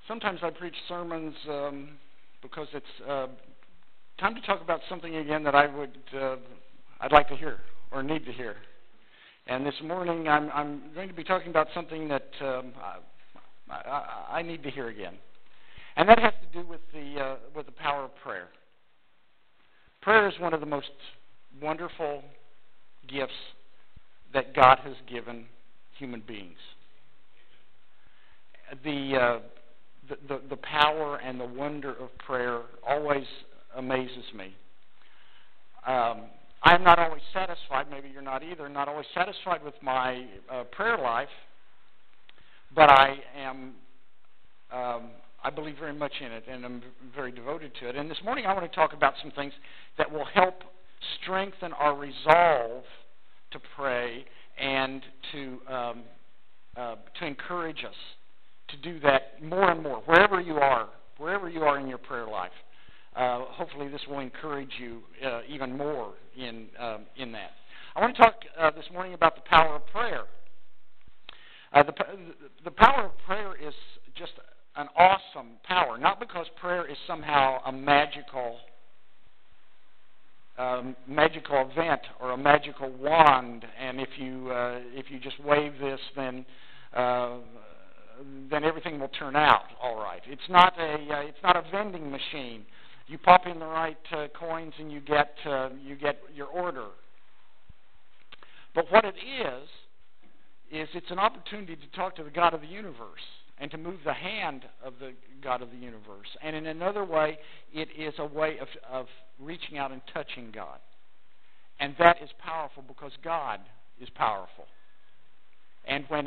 Sometimes I preach sermons because it's time to talk about something again that I'd like to hear or need to hear. And this morning I'm going to be talking about something that I need to hear again, and that has to do with the power of prayer. Prayer is one of the most wonderful gifts that God has given human beings. The power and the wonder of prayer always amazes me. I'm not always satisfied, maybe you're not either, not always satisfied with my prayer life, but I believe very much in it, and I'm very devoted to it. And this morning I want to talk about some things that will help strengthen our resolve to pray and to encourage us to do that more and more, wherever you are in your prayer life. Hopefully this will encourage you even more in that. I want to talk this morning about the power of prayer. The power of prayer is just an awesome power, not because prayer is somehow a magical event or a magical wand, and if you just wave this, then everything will turn out all right. It's not a vending machine. You pop in the right coins and you get your order. But what it is it's an opportunity to talk to the God of the universe and to move the hand of the God of the universe. And in another way, it is a way of reaching out and touching God. And that is powerful because God is powerful. And when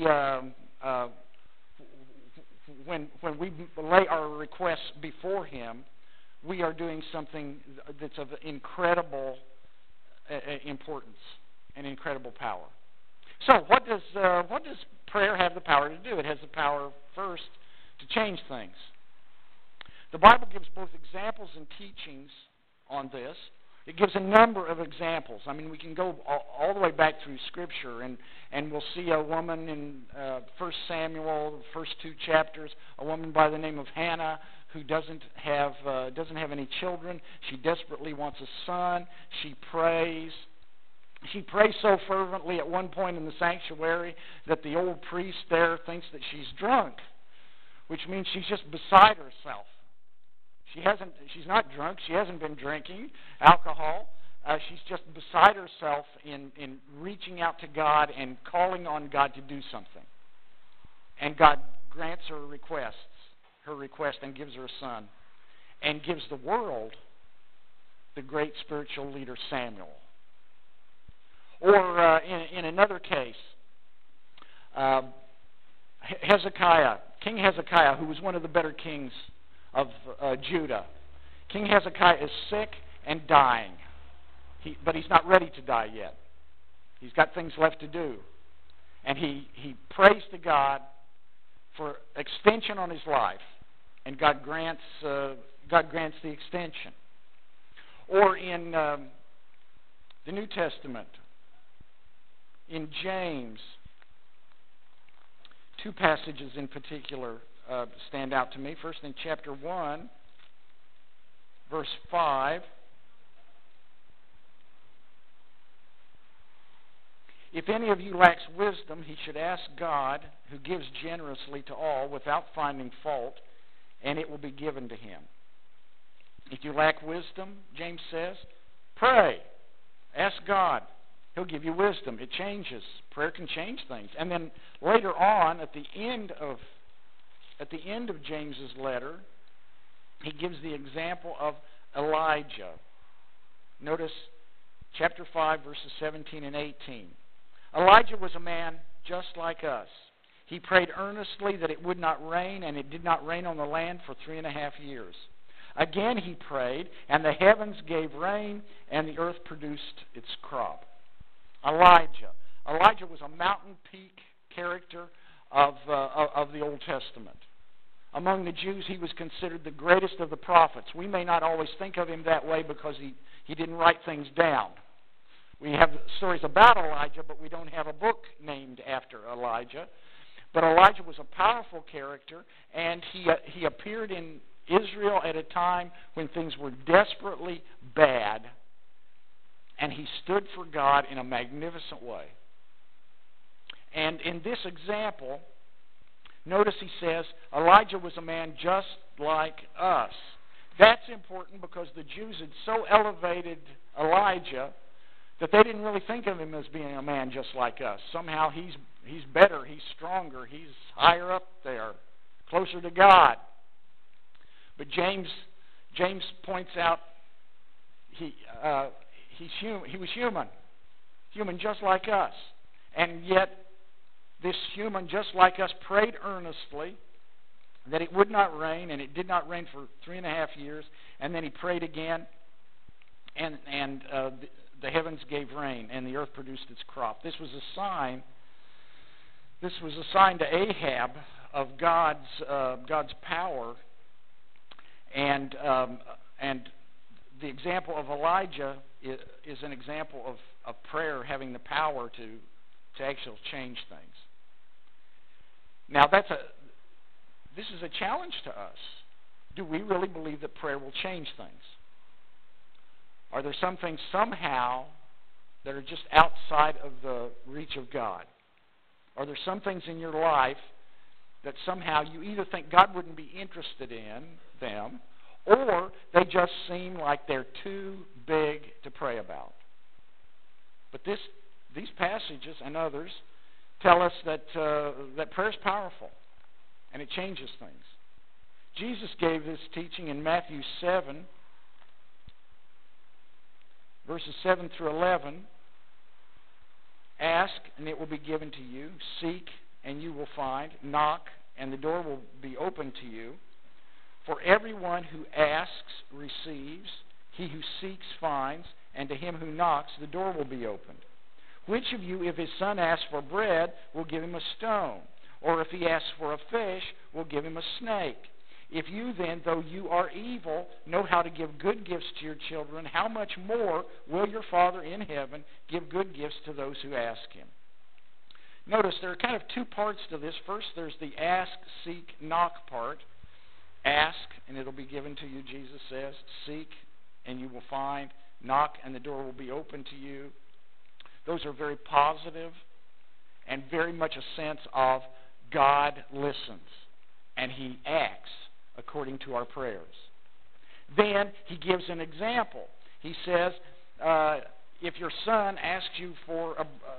when we lay our requests before Him, we are doing something that's of incredible importance and incredible power. So, what does prayer have the power to do? It has the power first to change things. The Bible gives both examples and teachings on this. It gives a number of examples. I mean, we can go all the way back through Scripture, and we'll see a woman in 1 Samuel, the first 2 chapters, a woman by the name of Hannah who doesn't have any children. She desperately wants a son. She prays. She prays so fervently at one point in the sanctuary that the old priest there thinks that she's drunk, which means she's just beside herself. She's not drunk. She hasn't been drinking alcohol. She's just beside herself in reaching out to God and calling on God to do something. And God grants her request, and gives her a son, and gives the world the great spiritual leader Samuel. Or in another case, Hezekiah, King Hezekiah, who was one of the better kings of Judah. King Hezekiah is sick and dying, but he's not ready to die yet. He's got things left to do, and he prays to God for extension on his life, and God grants the extension. Or in the New Testament, in James, 2 passages in particular stand out to me. First, in chapter 1, verse 5. If any of you lacks wisdom, he should ask God, who gives generously to all without finding fault, and it will be given to him. If you lack wisdom, James says, pray. Ask God. He'll give you wisdom. It changes. Prayer can change things. And then later on, at the end of James's letter, he gives the example of Elijah. Notice chapter 5, verses 17 and 18. Elijah was a man just like us. He prayed earnestly that it would not rain, and it did not rain on the land for 3.5 years. Again he prayed, and the heavens gave rain, and the earth produced its crop. Elijah was a mountain peak character of the Old Testament. Among the Jews, he was considered the greatest of the prophets. We may not always think of him that way because he didn't write things down. We have stories about Elijah, but we don't have a book named after Elijah. But Elijah was a powerful character, and he appeared in Israel at a time when things were desperately bad, and he stood for God in a magnificent way. And in this example, notice he says, Elijah was a man just like us. That's important because the Jews had so elevated Elijah that they didn't really think of him as being a man just like us. Somehow he's better, he's stronger, he's higher up there, closer to God. But James points out he was human just like us. And yet this human just like us prayed earnestly that it would not rain, and it did not rain for 3.5 years. And then he prayed again, and the heavens gave rain, and the earth produced its crop. This was a sign. This was a sign to Ahab of God's power, and the example of Elijah is an example of prayer having the power to actually change things. Now this is a challenge to us. Do we really believe that prayer will change things? Are there some things somehow that are just outside of the reach of God? Are there some things in your life that somehow you either think God wouldn't be interested in them, or they just seem like they're too big to pray about? But these passages and others tell us that prayer is powerful, and it changes things. Jesus gave this teaching in Matthew 7, verses 7 through 11. Ask, and it will be given to you. Seek, and you will find. Knock, and the door will be opened to you. For everyone who asks receives. He who seeks finds. And to him who knocks, the door will be opened. Which of you, if his son asks for bread, will give him a stone? Or if he asks for a fish, will give him a snake? If you then, though you are evil, know how to give good gifts to your children, how much more will your Father in heaven give good gifts to those who ask him? Notice there are kind of two parts to this. First, there's the ask, seek, knock part. Ask, and it'll be given to you, Jesus says. Seek, and you will find. Knock, and the door will be open to you. Those are very positive and very much a sense of God listens, and he acts according to our prayers. Then he gives an example. He says, if your son asks you for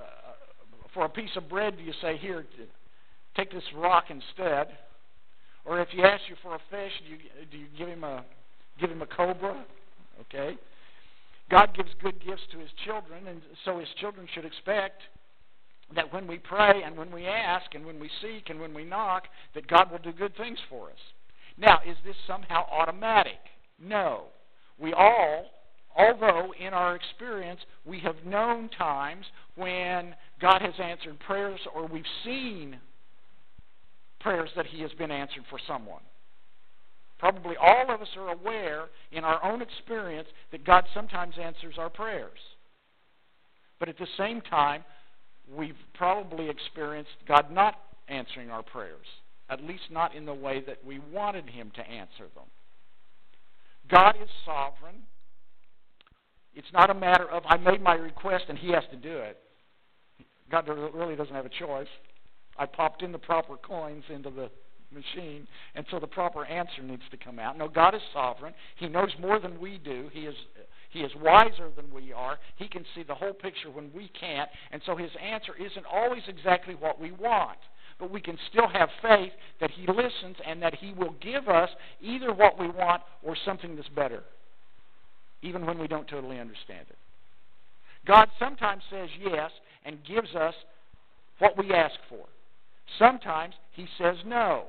a piece of bread, do you say, here, take this rock instead? Or if he asks you for a fish, do you give him a cobra? Okay. God gives good gifts to his children, and so his children should expect that when we pray and when we ask and when we seek and when we knock, that God will do good things for us. Now, is this somehow automatic? No. We all, although in our experience we have known times when God has answered prayers, or we've seen prayers that he has been answered for someone. Probably all of us are aware in our own experience that God sometimes answers our prayers. But at the same time, we've probably experienced God not answering our prayers, at least not in the way that we wanted him to answer them. God is sovereign. It's not a matter of, I made my request and he has to do it. God really doesn't have a choice. I popped in the proper coins into the machine, and so the proper answer needs to come out. No, God is sovereign. He knows more than we do. He is wiser than we are. He can see the whole picture when we can't, and so his answer isn't always exactly what we want. But we can still have faith that he listens and that he will give us either what we want or something that's better, even when we don't totally understand it. God sometimes says yes and gives us what we ask for. Sometimes he says no.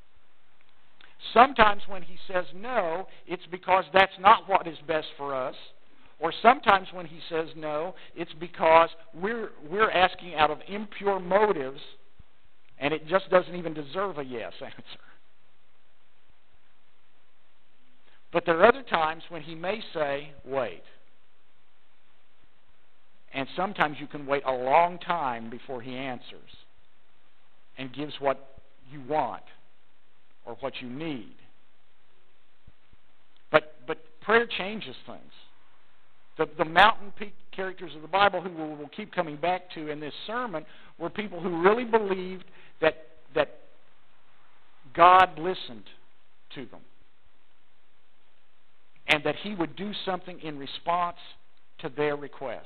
Sometimes when he says no, it's because that's not what is best for us. Or sometimes when he says no, it's because we're asking out of impure motives, and it just doesn't even deserve a yes answer. But there are other times when he may say, wait. And sometimes you can wait a long time before he answers. and gives what you want or what you need. But prayer changes things. The mountain peak characters of the Bible, who we'll keep coming back to in this sermon, were people who really believed that God listened to them, and that He would do something in response to their requests.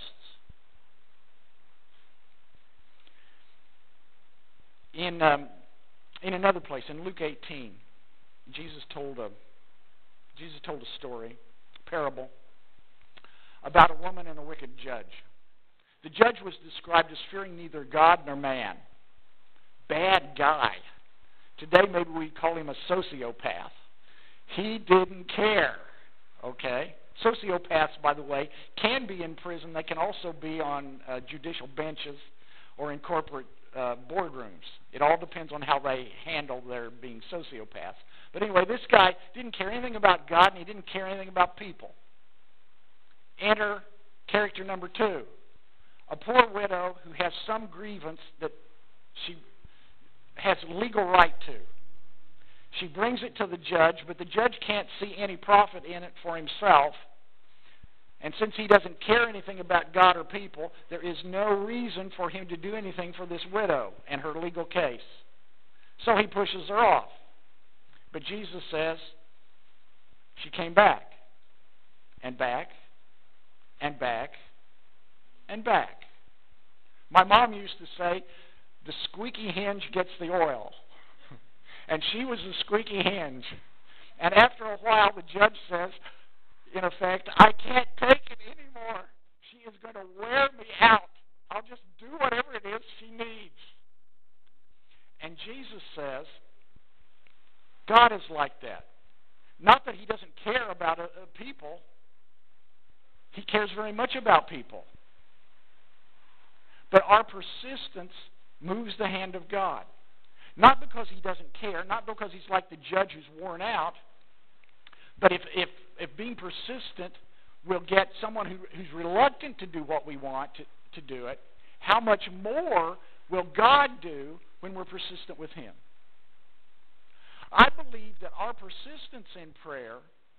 In another place, in Luke 18, Jesus told a story, a parable, about a woman and a wicked judge. The judge was described as fearing neither God nor man. Bad guy. Today maybe we'd call him a sociopath. He didn't care. Okay? Sociopaths, by the way, can be in prison. They can also be on judicial benches or in corporate boardrooms. It all depends on how they handle their being sociopaths. But anyway, this guy didn't care anything about God, and he didn't care anything about people. Enter character number 2. A poor widow who has some grievance that she has legal right to. She brings it to the judge, but the judge can't see any profit in it for himself. And since he doesn't care anything about God or people, there is no reason for him to do anything for this widow and her legal case. So he pushes her off. But Jesus says she came back and back and back and back. My mom used to say, the squeaky hinge gets the oil. And she was the squeaky hinge. And after a while, the judge says, in effect, I can't take it anymore. She is going to wear me out. I'll just do whatever it is she needs. And Jesus says, God is like that. Not that He doesn't care about people. He cares very much about people. But our persistence moves the hand of God. Not because He doesn't care, not because He's like the judge who's worn out, but if being persistent will get someone who's reluctant to do what we want to do it, how much more will God do when we're persistent with Him? I believe that our persistence in prayer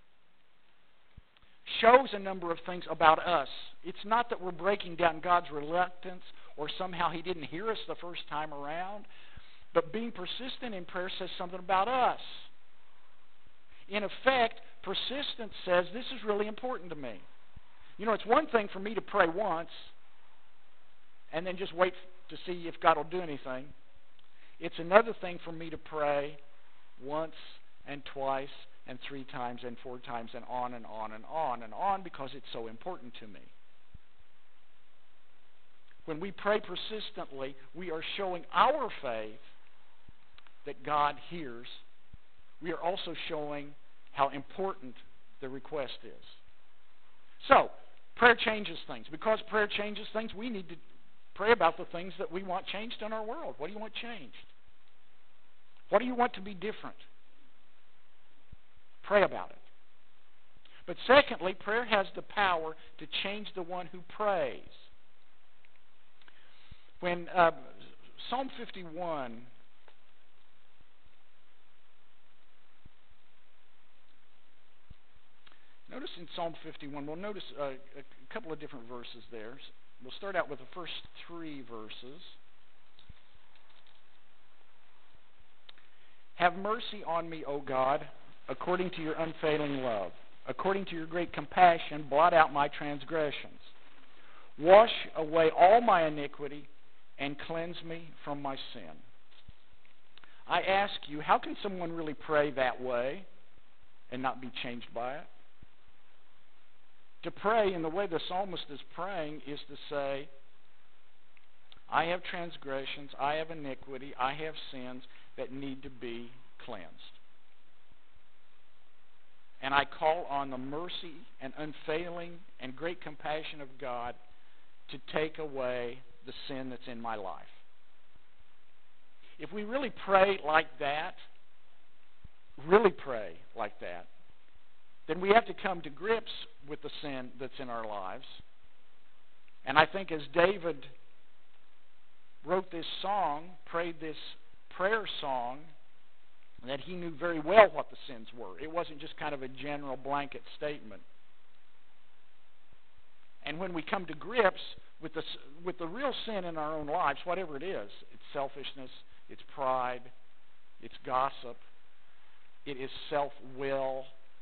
shows a number of things about us. It's not that we're breaking down God's reluctance or somehow He didn't hear us the first time around, but being persistent in prayer says something about us. In effect, persistence says, this is really important to me. You know, it's one thing for me to pray once and then just wait to see if God will do anything. It's another thing for me to pray once and twice and 3 times and 4 times and on and on and on and on because it's so important to me. When we pray persistently, we are showing our faith that God hears. We are also showing how important the request is. So, prayer changes things. Because prayer changes things, we need to pray about the things that we want changed in our world. What do you want changed? What do you want to be different? Pray about it. But secondly, prayer has the power to change the one who prays. When Psalm 51... Notice in Psalm 51, we'll notice a couple of different verses there. We'll start out with the first 3 verses. Have mercy on me, O God, according to your unfailing love. According to your great compassion, blot out my transgressions. Wash away all my iniquity and cleanse me from my sin. I ask you, how can someone really pray that way and not be changed by it? To pray in the way the psalmist is praying is to say, I have transgressions, I have iniquity, I have sins that need to be cleansed. And I call on the mercy and unfailing and great compassion of God to take away the sin that's in my life. If we really pray like that, then we have to come to grips with the sin that's in our lives. And I think as David wrote this song, prayed this prayer song that he knew very well what the sins were. It wasn't just kind of a general blanket statement. And when we come to grips with the real sin in our own lives, whatever it is, it's selfishness, it's pride, it's gossip, it is self-will,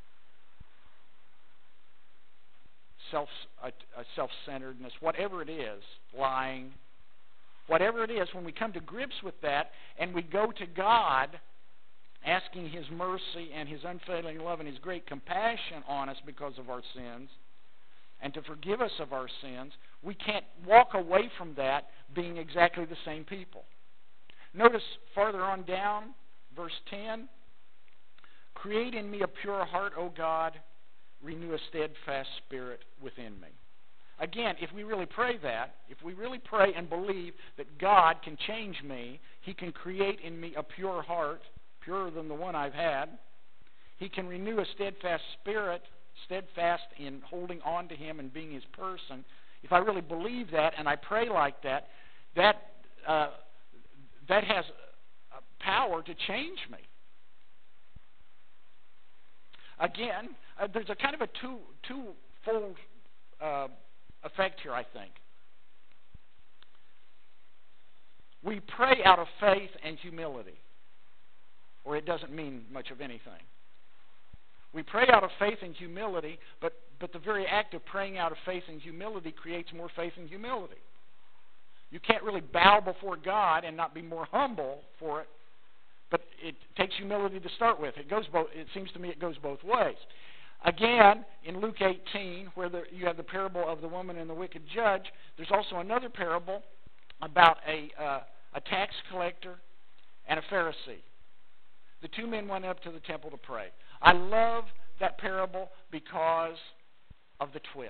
self-centeredness, whatever it is, lying, whatever it is, when we come to grips with that and we go to God asking His mercy and His unfailing love and His great compassion on us because of our sins and to forgive us of our sins, we can't walk away from that being exactly the same people. Notice farther on down, verse 10, create in me a pure heart, O God, renew a steadfast spirit within me. Again, if we really pray that, if we really pray and believe that God can change me, He can create in me a pure heart, purer than the one I've had. He can renew a steadfast spirit, steadfast in holding on to Him and being His person. If I really believe that and I pray like that, that has power to change me. Again, there's a kind of a twofold effect here, I think. We pray out of faith and humility, or it doesn't mean much of anything. We pray out of faith and humility, but the very act of praying out of faith and humility creates more faith and humility. You can't really bow before God and not be more humble for it, but it takes humility to start with. It seems to me it goes both ways. Again, in Luke 18, where you have the parable of the woman and the wicked judge, there's also another parable about a tax collector and a Pharisee. The two men went up to the temple to pray. I love that parable because of the twist.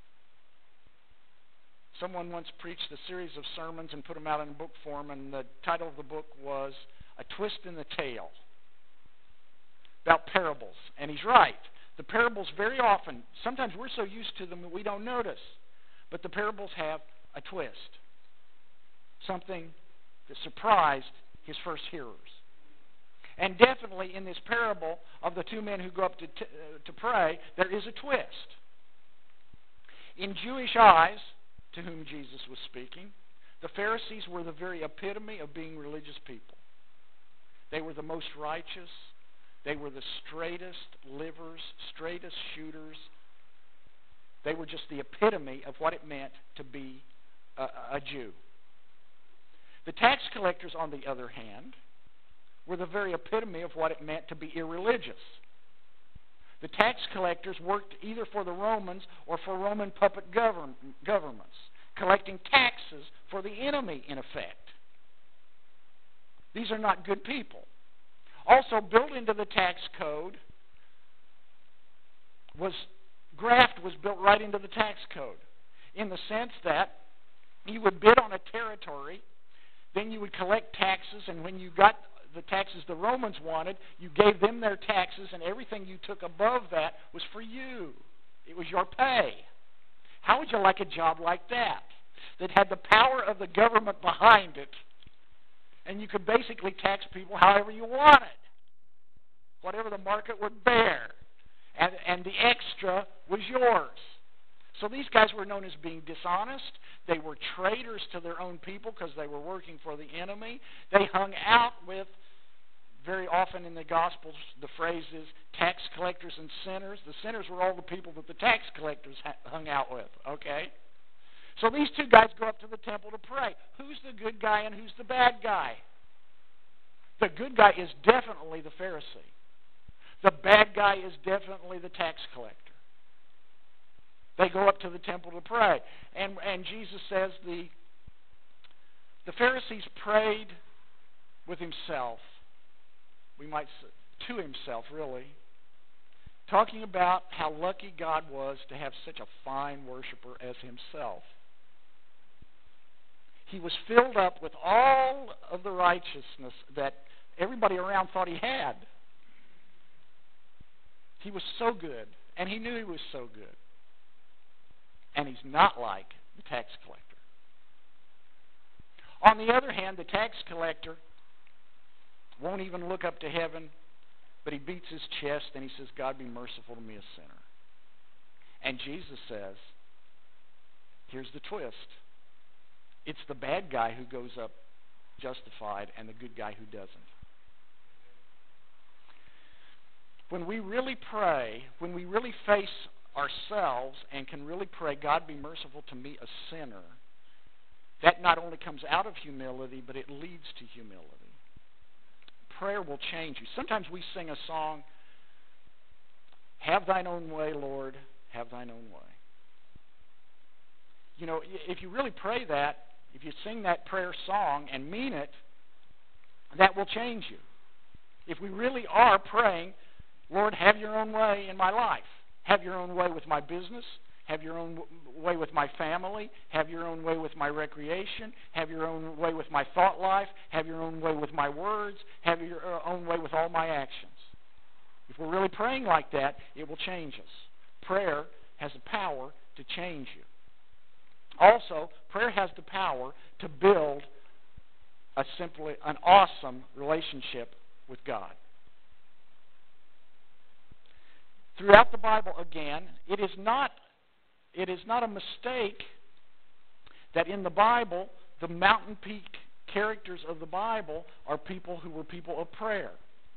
Someone once preached a series of sermons and put them out in book form, and the title of the book was A Twist in the Tale, about parables. And he's right. The parables very often, sometimes we're so used to them that we don't notice, but the parables have a twist, something that surprised his first hearers. And definitely in this parable of the two men who go up to pray, there is a twist. In Jewish eyes, to whom Jesus was speaking, the Pharisees were the very epitome of being religious people. They were the most righteous. They were the straightest livers, straightest shooters. They were just the epitome of what it meant to be a Jew. The tax collectors, on the other hand, were the very epitome of what it meant to be irreligious. The tax collectors worked either for the Romans or for Roman puppet governments, collecting taxes for the enemy, in effect. These are not good people. Also, built into the tax code graft was built right into the tax code, in the sense that you would bid on a territory, then you would collect taxes, and when you got the taxes the Romans wanted, you gave them their taxes, and everything you took above that was for you. It was your pay. How would you like a job like that had the power of the government behind it, and you could basically tax people however you wanted, whatever the market would bear, and the extra was yours? So these guys were known as being dishonest. They were traitors to their own people because they were working for the enemy. They hung out with, very often in the Gospels, the phrase is tax collectors and sinners. The sinners were all the people that the tax collectors hung out with, okay? So these two guys go up to the temple to pray. Who's the good guy and who's the bad guy? The good guy is definitely the Pharisee. The bad guy is definitely the tax collector. They go up to the temple to pray. And Jesus says the Pharisees prayed with himself. We might say to himself, really. Talking about how lucky God was to have such a fine worshiper as himself. He was filled up with all of the righteousness that everybody around thought he had. He was so good, and he knew he was so good. And he's not like the tax collector. On the other hand, the tax collector won't even look up to heaven, but he beats his chest and he says, God, be merciful to me, a sinner. And Jesus says, here's the twist. It's the bad guy who goes up justified and the good guy who doesn't. When we really pray, when we really face ourselves and can really pray, God, be merciful to me, a sinner, that not only comes out of humility, but it leads to humility. Prayer will change you. Sometimes we sing a song, have thine own way, Lord, have thine own way. You know, if you really pray that, if you sing that prayer song and mean it, that will change you. If we really are praying, Lord, have your own way in my life. Have your own way with my business. Have your own way with my family. Have your own way with my recreation. Have your own way with my thought life. Have your own way with my words. Have your own way with all my actions. If we're really praying like that, it will change us. Prayer has the power to change you. Also, prayer has the power to build an awesome relationship with God. Throughout the Bible, again, it is not a mistake that in the Bible, the mountain peak characters of the Bible are people who were people of prayer.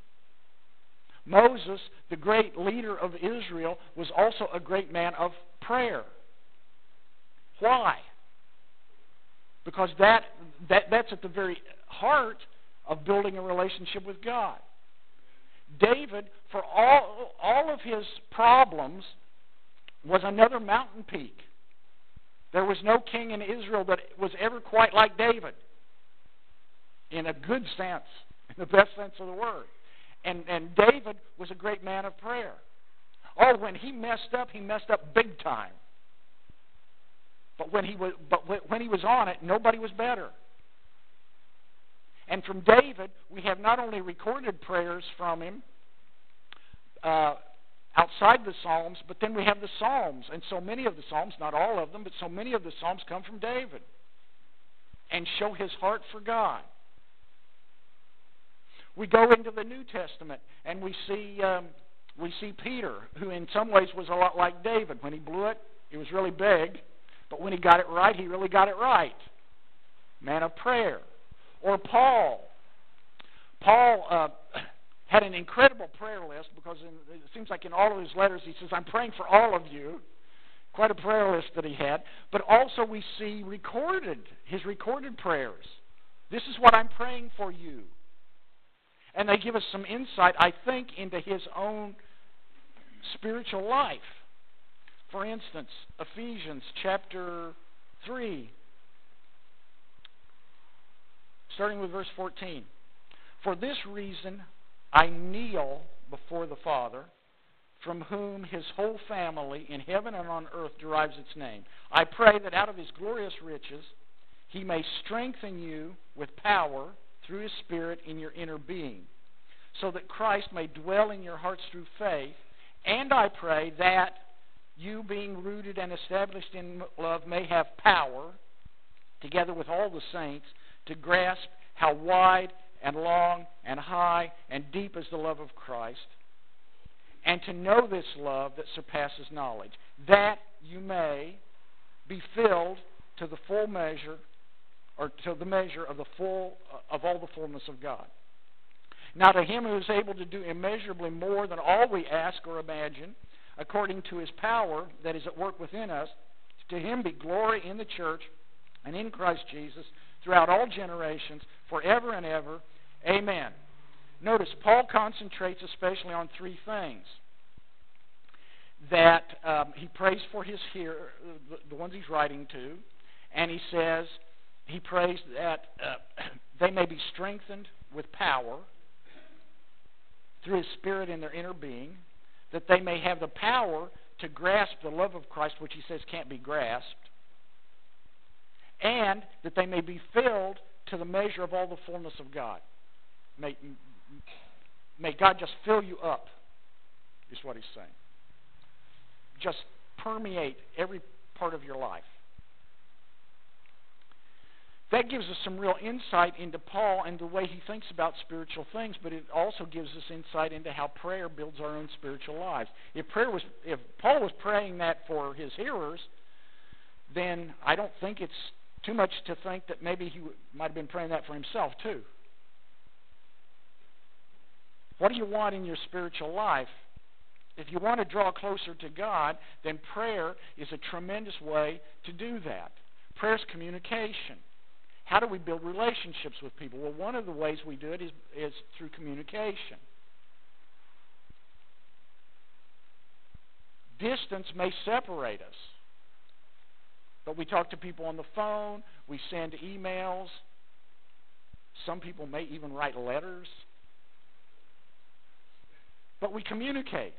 Moses, the great leader of Israel, was also a great man of prayer. Why? Because that's at the very heart of building a relationship with God. David, for all of his problems, was another mountain peak. There was no king in Israel that was ever quite like David, in a good sense, in the best sense of the word. And David was a great man of prayer. Oh, when he messed up big time. But when he was on it, nobody was better. And from David, we have not only recorded prayers from him outside the Psalms, but then we have the Psalms. And so many of the Psalms, not all of them, but so many of the Psalms come from David and show his heart for God. We go into the New Testament and we see Peter, who in some ways was a lot like David. When he blew it, it was really big. But when he got it right, he really got it right. Man of prayer. Or Paul. Paul had an incredible prayer list because it seems like in all of his letters he says, I'm praying for all of you. Quite a prayer list that he had. But also we see his recorded prayers. This is what I'm praying for you. And they give us some insight, I think, into his own spiritual life. For instance, Ephesians chapter 3, starting with verse 14. For this reason I kneel before the Father, from whom his whole family in heaven and on earth derives its name. I pray that out of his glorious riches he may strengthen you with power through his Spirit in your inner being, so that Christ may dwell in your hearts through faith. And I pray that you, being rooted and established in love, may have power, together with all the saints, to grasp how wide and long and high and deep is the love of Christ, and to know this love that surpasses knowledge, that you may be filled to the full measure, or to the measure of all the fullness of God. Now to him who is able to do immeasurably more than all we ask or imagine, according to his power that is at work within us, to him be glory in the church and in Christ Jesus throughout all generations, forever and ever. Amen. Notice, Paul concentrates especially on three things. That he prays for his hearers, the ones he's writing to, and he says, he prays that they may be strengthened with power through his Spirit in their inner being, that they may have the power to grasp the love of Christ, which he says can't be grasped, and that they may be filled to the measure of all the fullness of God. May God just fill you up, is what he's saying. Just permeate every part of your life. that gives us some real insight into Paul and the way he thinks about spiritual things, but it also gives us insight into how prayer builds our own spiritual lives. If Paul was praying that for his hearers, then I don't think it's too much to think that maybe he might have been praying that for himself too. What do you want in your spiritual life? If you want to draw closer to God, then prayer is a tremendous way to do that. Prayer is communication. How do we build relationships with people? Well, one of the ways we do it is through communication. Distance may separate us, but we talk to people on the phone, we send emails, some people may even write letters, but we communicate.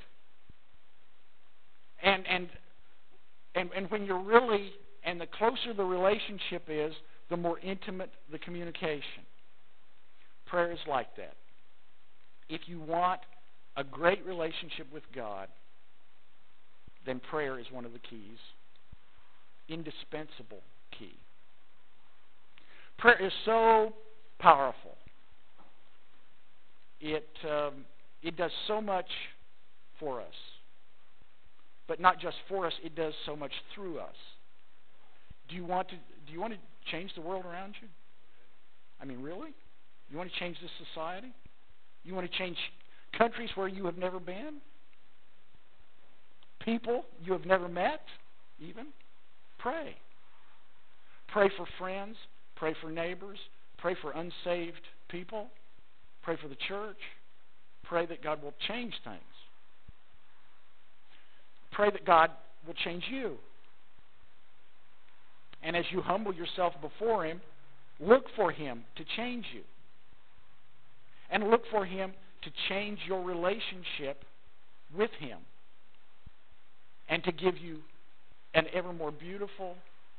And when you're really, and the closer the relationship is, the more intimate the communication. Prayer is like that. If you want a great relationship with God, then prayer is one of the keys. Indispensable key. Prayer is so powerful. It does so much for us. But not just for us, it does so much through us. Do you want to change the world around you? I mean, really? You want to change this society? You want to change countries where you have never been? People you have never met, even? Pray. Pray for friends. Pray for neighbors. Pray for unsaved people. Pray for the church. Pray that God will change things. Pray that God will change you. And as you humble yourself before Him, look for Him to change you. And look for Him to change your relationship with Him. And to give you an ever more beautiful,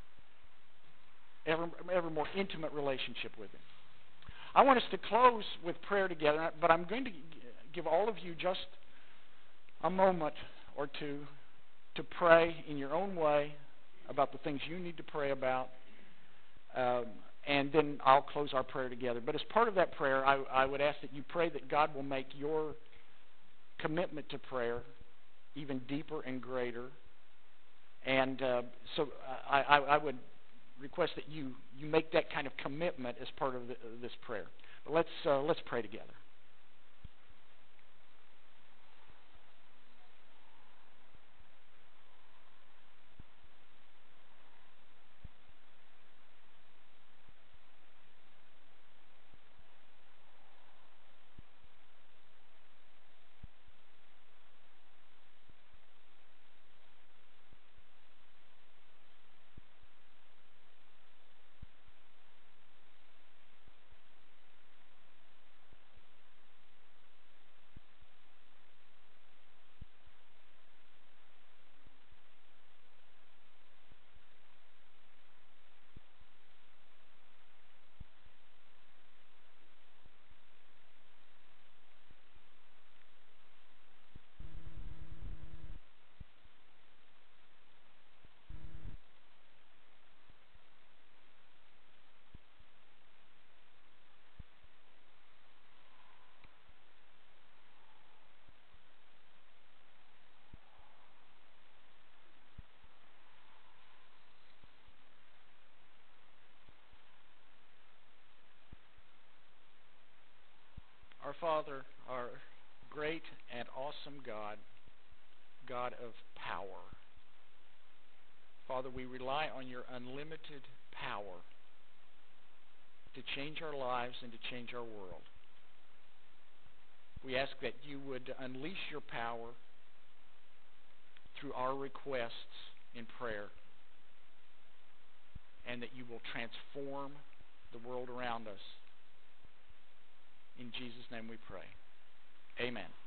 ever more intimate relationship with Him. I want us to close with prayer together, but I'm going to give all of you just a moment or two to pray in your own way about the things you need to pray about, and then I'll close our prayer together. But as part of that prayer, I would ask that you pray that God will make your commitment to prayer even deeper and greater. And so I would request that you make that kind of commitment as part of this prayer. But let's pray together. Our Father, our great and awesome God, God of power. Father, we rely on your unlimited power to change our lives and to change our world. We ask that you would unleash your power through our requests in prayer, and that you will transform the world around us. In Jesus' name we pray. Amen.